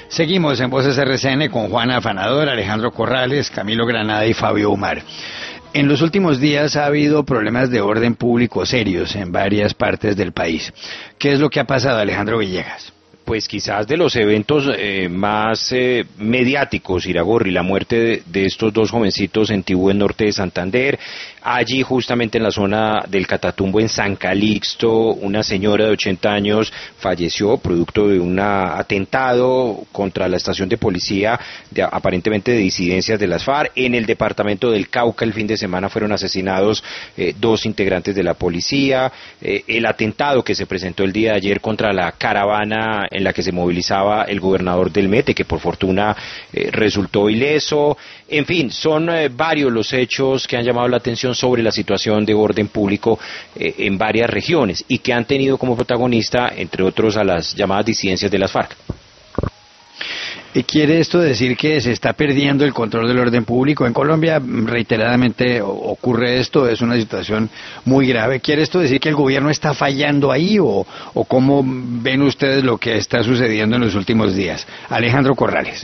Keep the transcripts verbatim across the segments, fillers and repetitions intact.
Seguimos en Voces R C N con Juana Afanador, Alejandro Corrales, Camilo Granada y Fabio Umar. En los últimos días ha habido problemas de orden público serios en varias partes del país. ¿Qué es lo que ha pasado, Alejandro Villegas? Pues quizás de los eventos eh, más eh, mediáticos, Iragorri, la muerte de, de estos dos jovencitos en Tibú, en norte de Santander. Allí, justamente en la zona del Catatumbo, en San Calixto, una señora de ochenta años falleció producto de un atentado contra la estación de policía, de, aparentemente de disidencias de las FARC. En el departamento del Cauca, el fin de semana, fueron asesinados eh, dos integrantes de la policía. Eh, el atentado que se presentó el día de ayer contra la caravana en la que se movilizaba el gobernador del Mete, que por fortuna eh, resultó ileso. En fin, son eh, varios los hechos que han llamado la atención sobre la situación de orden público eh, en varias regiones y que han tenido como protagonista, entre otros, a las llamadas disidencias de las FARC. ¿Y quiere esto decir que se está perdiendo el control del orden público? En Colombia reiteradamente ocurre esto, es una situación muy grave. ¿Quiere esto decir que el gobierno está fallando ahí o, o cómo ven ustedes lo que está sucediendo en los últimos días? Alejandro Corrales.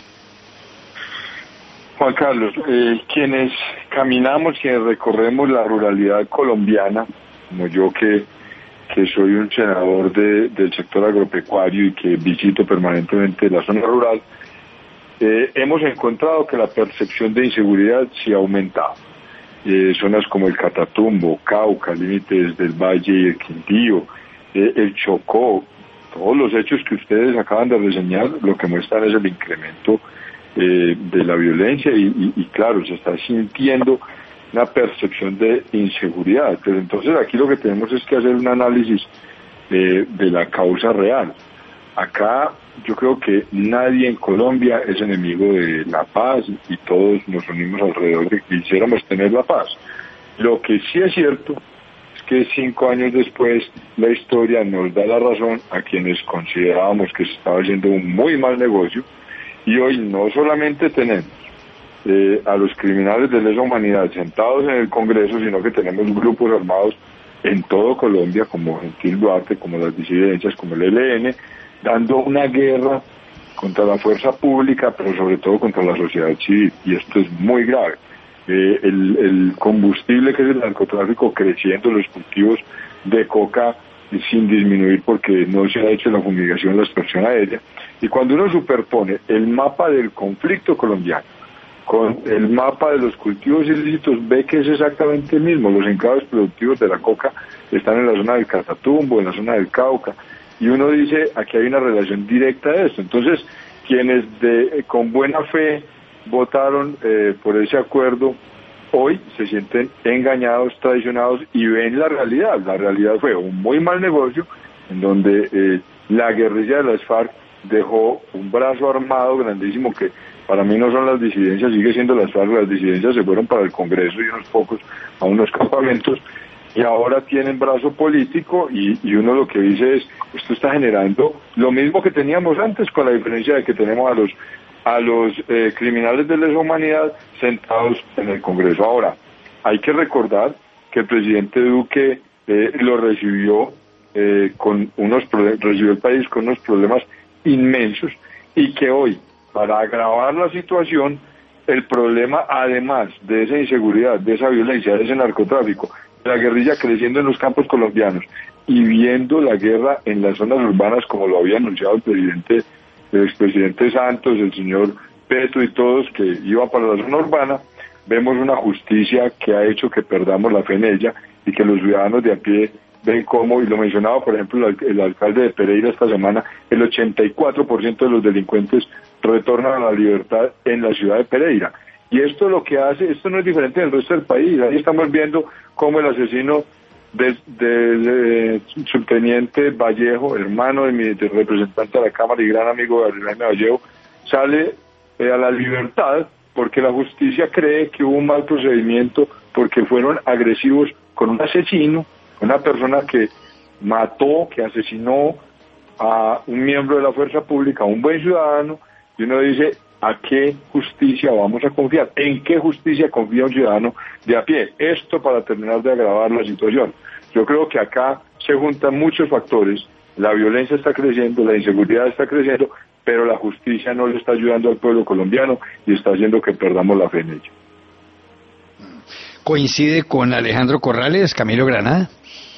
Juan Carlos, eh, quienes caminamos, quienes recorremos la ruralidad colombiana, como yo que, que soy un senador de, del sector agropecuario y que visito permanentemente la zona rural, eh, hemos encontrado que la percepción de inseguridad sí ha aumentado. Eh, zonas como el Catatumbo, Cauca, límites del Valle y el Quindío, eh, el Chocó, todos los hechos que ustedes acaban de reseñar, lo que muestran es el incremento Eh, de la violencia y, y, y claro, se está sintiendo una percepción de inseguridad. Pero entonces aquí lo que tenemos es que hacer un análisis de, de la causa real. Acá yo creo que nadie en Colombia es enemigo de la paz y todos nos unimos alrededor de que quisiéramos tener la paz. Lo que sí es cierto es que cinco años después la historia nos da la razón a quienes considerábamos que se estaba haciendo un muy mal negocio. Y hoy no solamente tenemos eh, a los criminales de lesa humanidad sentados en el Congreso, sino que tenemos grupos armados en todo Colombia, como Gentil Duarte, como las disidencias, como el E L N, dando una guerra contra la fuerza pública, pero sobre todo contra la sociedad civil. Y esto es muy grave. Eh, el, el combustible que es el narcotráfico creciendo, los cultivos de coca sin disminuir porque no se ha hecho la fumigación, la extracción aérea. Y cuando uno superpone el mapa del conflicto colombiano con el mapa de los cultivos ilícitos, ve que es exactamente el mismo. Los enclaves productivos de la coca están en la zona del Catatumbo, en la zona del Cauca, y uno dice, aquí hay una relación directa de esto. Entonces, quienes de con buena fe votaron eh, por ese acuerdo, hoy se sienten engañados, traicionados y ven la realidad. La realidad fue un muy mal negocio en donde eh, la guerrilla de las FARC dejó un brazo armado grandísimo que para mí no son las disidencias, sigue siendo las FARC. Las disidencias se fueron para el Congreso y unos pocos a unos campamentos y ahora tienen brazo político y, y uno lo que dice es, esto está generando lo mismo que teníamos antes, con la diferencia de que tenemos a los a los eh, criminales de lesa humanidad sentados en el Congreso. Ahora, hay que recordar que el presidente Duque eh, lo recibió eh, con unos problemas, recibió el país con unos problemas inmensos y que hoy, para agravar la situación, el problema, además de esa inseguridad, de esa violencia, de ese narcotráfico, de la guerrilla creciendo en los campos colombianos y viendo la guerra en las zonas urbanas como lo había anunciado el presidente el expresidente Santos, el señor Petro y todos, que iban para la zona urbana, vemos una justicia que ha hecho que perdamos la fe en ella y que los ciudadanos de a pie ven cómo, y lo mencionaba por ejemplo el, el alcalde de Pereira esta semana, el ochenta y cuatro por ciento de los delincuentes retornan a la libertad en la ciudad de Pereira. Y esto lo que hace, esto no es diferente del resto del país. Ahí estamos viendo cómo el asesino del, del eh, subteniente Vallejo, hermano de mi de representante de la Cámara y gran amigo de Jaime Vallejo, sale eh, a la libertad porque la justicia cree que hubo un mal procedimiento, porque fueron agresivos con un asesino, una persona que mató, que asesinó a un miembro de la fuerza pública, a un buen ciudadano, y uno dice, ¿a qué justicia vamos a confiar? ¿En qué justicia confía un ciudadano de a pie? Esto para terminar de agravar la situación. Yo creo que acá se juntan muchos factores, la violencia está creciendo, la inseguridad está creciendo, pero la justicia no le está ayudando al pueblo colombiano y está haciendo que perdamos la fe en ello. ¿Coincide con Alejandro Corrales, Camilo Granada?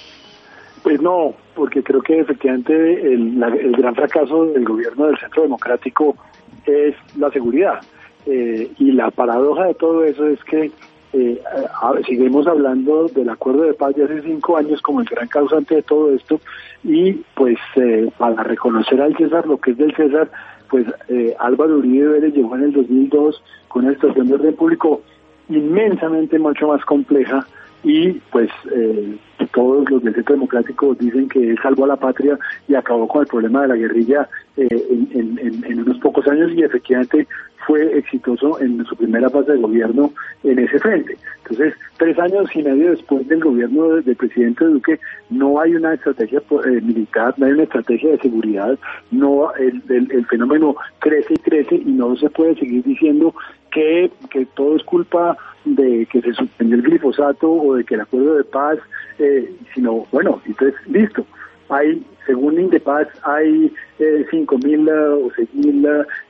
Pues no, porque creo que efectivamente el, la, el gran fracaso del gobierno del Centro Democrático es la seguridad. Eh, y la paradoja de todo eso es que eh, a, a, seguimos hablando del acuerdo de paz de hace cinco años como el gran causante de todo esto, y pues eh, para reconocer al César lo que es del César, pues eh, Álvaro Uribe Vélez llegó en el dos mil dos con una situación de orden público inmensamente mucho más compleja, y pues eh, todos los del Centro Democrático dicen que él salvó a la patria y acabó con el problema de la guerrilla eh, en, en, en unos pocos años, y efectivamente fue exitoso en su primera fase de gobierno en ese frente. Entonces, tres años y medio después del gobierno del presidente Duque, no hay una estrategia eh, militar, no hay una estrategia de seguridad, no el, el, el fenómeno crece y crece, y no se puede seguir diciendo que, que todo es culpa de que se suspendió el glifosato o de que el acuerdo de paz, eh, sino, bueno, entonces, listo. Hay, según Indepaz, hay eh, cinco mil uh, o seis mil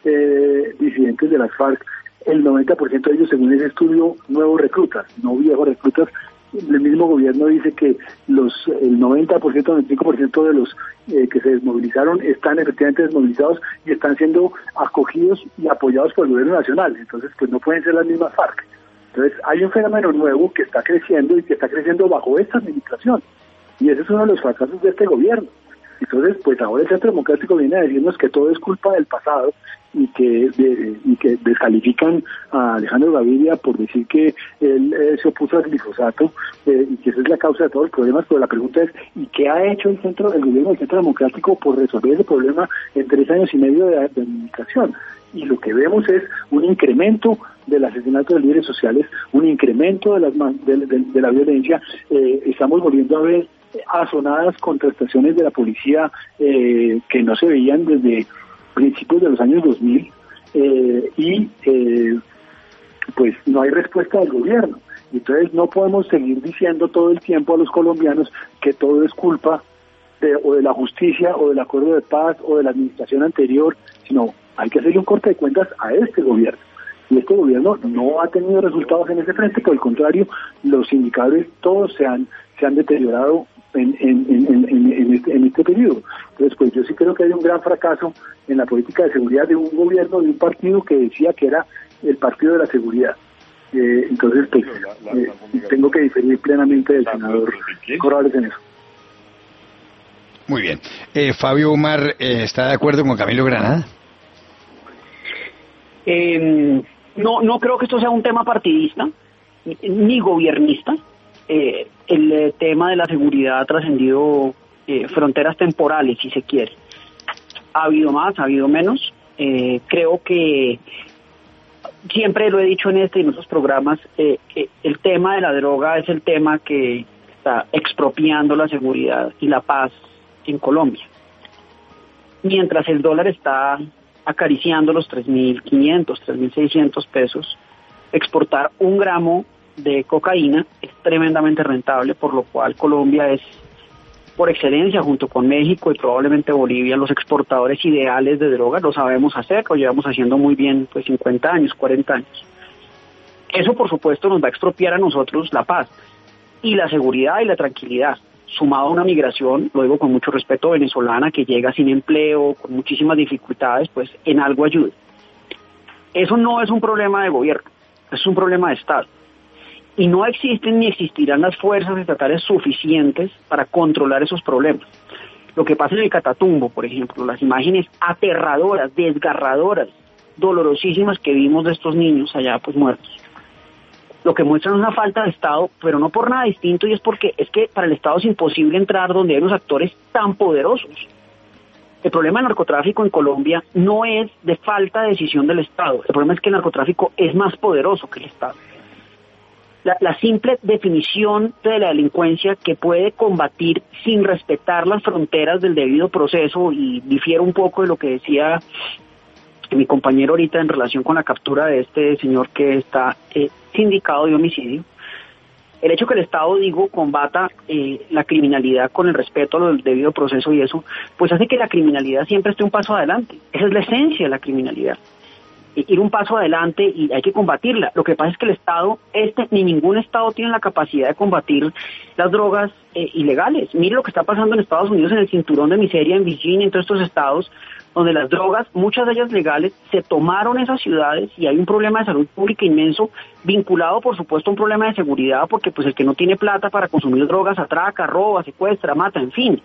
uh, disidentes de las FARC. El noventa por ciento de ellos, según ese estudio, nuevos reclutas, no viejos reclutas. El mismo gobierno dice que los el noventa por ciento, noventa y cinco por ciento de los eh, que se desmovilizaron están efectivamente desmovilizados y están siendo acogidos y apoyados por el gobierno nacional. Entonces, pues no pueden ser las mismas FARC. Entonces, hay un fenómeno nuevo que está creciendo y que está creciendo bajo esta administración. Y ese es uno de los fracasos de este gobierno. Entonces, pues ahora el Centro Democrático viene a decirnos que todo es culpa del pasado y que de, y que descalifican a Alejandro Gaviria por decir que él eh, se opuso al glifosato eh, y que esa es la causa de todos los problemas. Pero la pregunta es, ¿y qué ha hecho el centro, el gobierno del Centro Democrático por resolver ese problema en tres años y medio de, de administración? Y lo que vemos es un incremento del asesinato de líderes sociales, un incremento de, las, de, de, de la violencia. Eh, estamos volviendo a ver asonadas contrataciones de la policía eh, que no se veían desde principios de los años dos mil, eh, y eh, pues no hay respuesta del gobierno. Entonces no podemos seguir diciendo todo el tiempo a los colombianos que todo es culpa de, o de la justicia o del acuerdo de paz o de la administración anterior, sino hay que hacerle un corte de cuentas a este gobierno. Y este gobierno no ha tenido resultados en ese frente, por el contrario, los indicadores todos se han, se han deteriorado en, en, en, en, en, este, en este periodo. Entonces, pues yo sí creo que hay un gran fracaso en la política de seguridad de un gobierno, de un partido que decía que era el partido de la seguridad. Eh, entonces, pues eh, tengo que diferir plenamente del senador Corrales en eso. Muy bien. Eh, Fabio Umar, eh, ¿está de acuerdo con Camilo Granada? Eh, no, no creo que esto sea un tema partidista ni gobiernista. Eh, el eh, tema de la seguridad ha trascendido eh, fronteras temporales, si se quiere. Ha habido más, ha habido menos. Eh, creo que siempre lo he dicho en este y en otros programas, eh, eh, el tema de la droga es el tema que está expropiando la seguridad y la paz en Colombia. Mientras el dólar está acariciando los tres mil quinientos, tres mil seiscientos pesos, exportar un gramo de cocaína es tremendamente rentable, por lo cual Colombia es, por excelencia, junto con México y probablemente Bolivia, los exportadores ideales de drogas. Lo sabemos hacer, lo llevamos haciendo muy bien, pues cincuenta años, cuarenta años. Eso, por supuesto, nos va a expropiar a nosotros la paz y la seguridad y la tranquilidad, sumado a una migración, lo digo con mucho respeto, venezolana, que llega sin empleo, con muchísimas dificultades, pues en algo ayuda. Eso no es un problema de gobierno, es un problema de Estado. Y no existen ni existirán las fuerzas estatales suficientes para controlar esos problemas. Lo que pasa en el Catatumbo, por ejemplo, las imágenes aterradoras, desgarradoras, dolorosísimas que vimos de estos niños allá pues muertos, lo que muestran es una falta de Estado, pero no por nada distinto, y es porque es que para el Estado es imposible entrar donde hay unos actores tan poderosos. El problema del narcotráfico en Colombia no es de falta de decisión del Estado, el problema es que el narcotráfico es más poderoso que el Estado. La, la simple definición de la delincuencia que puede combatir sin respetar las fronteras del debido proceso, y difiero un poco de lo que decía mi compañero ahorita en relación con la captura de este señor que está eh, sindicado de homicidio. El hecho que el Estado, digo, combata eh, la criminalidad con el respeto al debido proceso y eso, pues hace que la criminalidad siempre esté un paso adelante. Esa es la esencia de la criminalidad. Ir un paso adelante y hay que combatirla. Lo que pasa es que el Estado, este ni ningún Estado tiene la capacidad de combatir las drogas eh, ilegales. Mire lo que está pasando en Estados Unidos, en el cinturón de miseria, en Virginia, en todos estos estados, donde las drogas, muchas de ellas legales, se tomaron esas ciudades y hay un problema de salud pública inmenso, vinculado por supuesto a un problema de seguridad, porque pues el que no tiene plata para consumir drogas atraca, roba, secuestra, mata, en fin.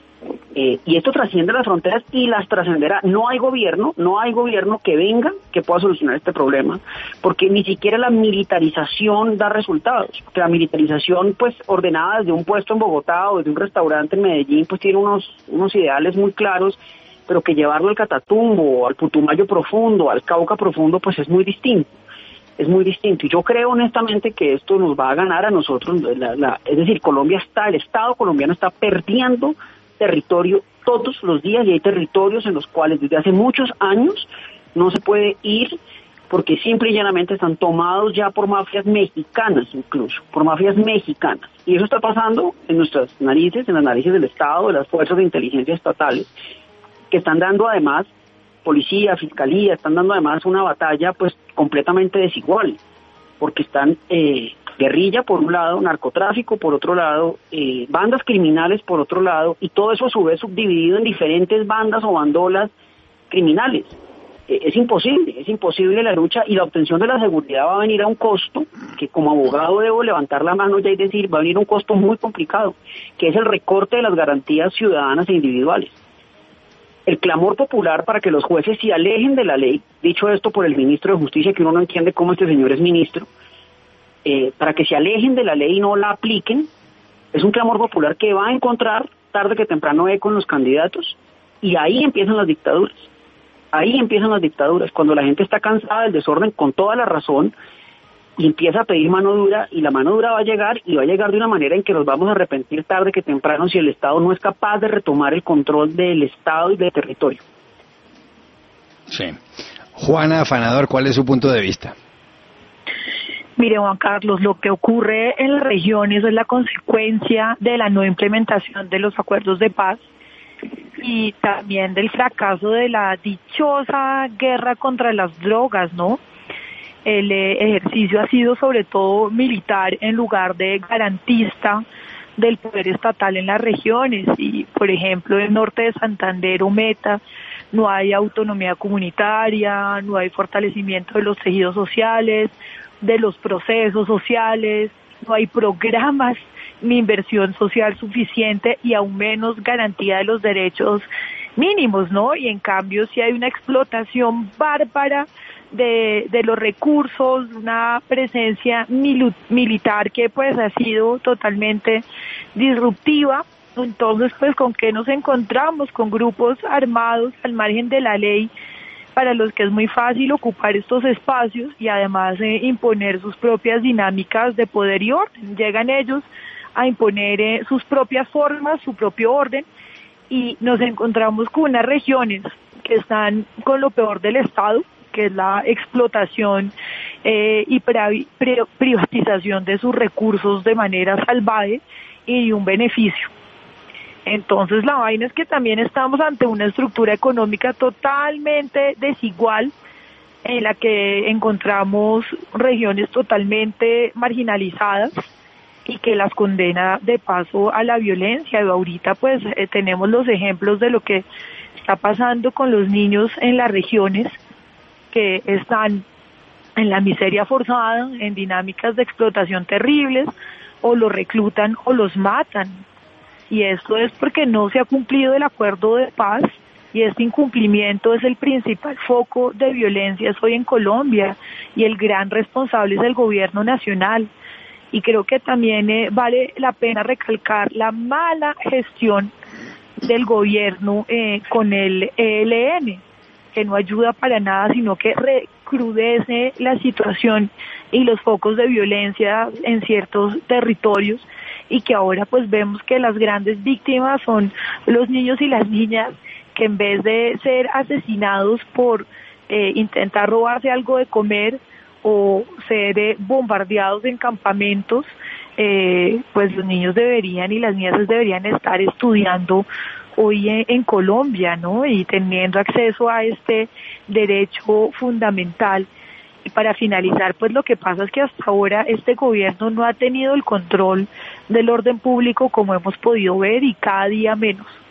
Eh, y esto trasciende las fronteras y las trascenderá. No hay gobierno, no hay gobierno que venga que pueda solucionar este problema, porque ni siquiera la militarización da resultados. Porque la militarización, pues, ordenada desde un puesto en Bogotá o desde un restaurante en Medellín, pues tiene unos, unos ideales muy claros, pero que llevarlo al Catatumbo, al Putumayo profundo, al Cauca profundo, pues es muy distinto. Es muy distinto. Y yo creo honestamente que esto nos va a ganar a nosotros. La, la, es decir, Colombia está, el Estado colombiano está perdiendo territorio todos los días, y hay territorios en los cuales desde hace muchos años no se puede ir porque simple y llanamente están tomados ya por mafias mexicanas, incluso por mafias mexicanas, y eso está pasando en nuestras narices, en las narices del Estado, de las fuerzas de inteligencia estatales, que están dando además, policía, fiscalía, están dando además una batalla pues completamente desigual, porque están eh, guerrilla por un lado, narcotráfico por otro lado, eh, bandas criminales por otro lado, y todo eso a su vez subdividido en diferentes bandas o bandolas criminales. Eh, es imposible, es imposible la lucha, y la obtención de la seguridad va a venir a un costo, que como abogado debo levantar la mano ya y decir, va a venir a un costo muy complicado, que es el recorte de las garantías ciudadanas e individuales. El clamor popular para que los jueces se alejen de la ley, dicho esto por el ministro de Justicia, que uno no entiende cómo este señor es ministro, eh, para que se alejen de la ley y no la apliquen, es un clamor popular que va a encontrar tarde que temprano eco en los candidatos, y ahí empiezan las dictaduras. Ahí empiezan las dictaduras, cuando la gente está cansada del desorden con toda la razón y empieza a pedir mano dura, y la mano dura va a llegar, y va a llegar de una manera en que nos vamos a arrepentir tarde que temprano si el Estado no es capaz de retomar el control del Estado y del territorio. Sí. Juana Afanador, ¿cuál es su punto de vista? Mire, Juan Carlos, lo que ocurre en las regiones es la consecuencia de la no implementación de los acuerdos de paz y también del fracaso de la dichosa guerra contra las drogas, ¿no? El eh, ejercicio ha sido sobre todo militar en lugar de garantista del poder estatal en las regiones, y por ejemplo en norte de Santander o Meta no hay autonomía comunitaria, no hay fortalecimiento de los tejidos sociales, de los procesos sociales, no hay programas ni inversión social suficiente y aún menos garantía de los derechos mínimos, ¿no? Y en cambio sí hay una explotación bárbara de, de los recursos, una presencia milu, militar que pues ha sido totalmente disruptiva. Entonces, pues, ¿con qué nos encontramos? Con grupos armados al margen de la ley, para los que es muy fácil ocupar estos espacios y además eh, imponer sus propias dinámicas de poder y orden. Llegan ellos a imponer eh, sus propias formas, su propio orden, y nos encontramos con unas regiones que están con lo peor del Estado, que es la explotación eh, y pri- pri- privatización de sus recursos de manera salvaje y de un beneficio. Entonces la vaina es que también estamos ante una estructura económica totalmente desigual, en la que encontramos regiones totalmente marginalizadas y que las condena de paso a la violencia. Y ahorita pues eh, tenemos los ejemplos de lo que está pasando con los niños en las regiones que están en la miseria forzada, en dinámicas de explotación terribles, o los reclutan o los matan. Y esto es porque no se ha cumplido el acuerdo de paz, y este incumplimiento es el principal foco de violencias hoy en Colombia, y el gran responsable es el gobierno nacional. Y creo que también eh, vale la pena recalcar la mala gestión del gobierno eh, con el E L N, que no ayuda para nada, sino que recrudece la situación y los focos de violencia en ciertos territorios, y que ahora pues vemos que las grandes víctimas son los niños y las niñas, que en vez de ser asesinados por eh, intentar robarse algo de comer o ser eh, bombardeados en campamentos, eh, pues los niños deberían y las niñas deberían estar estudiando hoy en, en Colombia, ¿no? Y teniendo acceso a este derecho fundamental. Y para finalizar, pues lo que pasa es que hasta ahora este gobierno no ha tenido el control del orden público como hemos podido ver y cada día menos.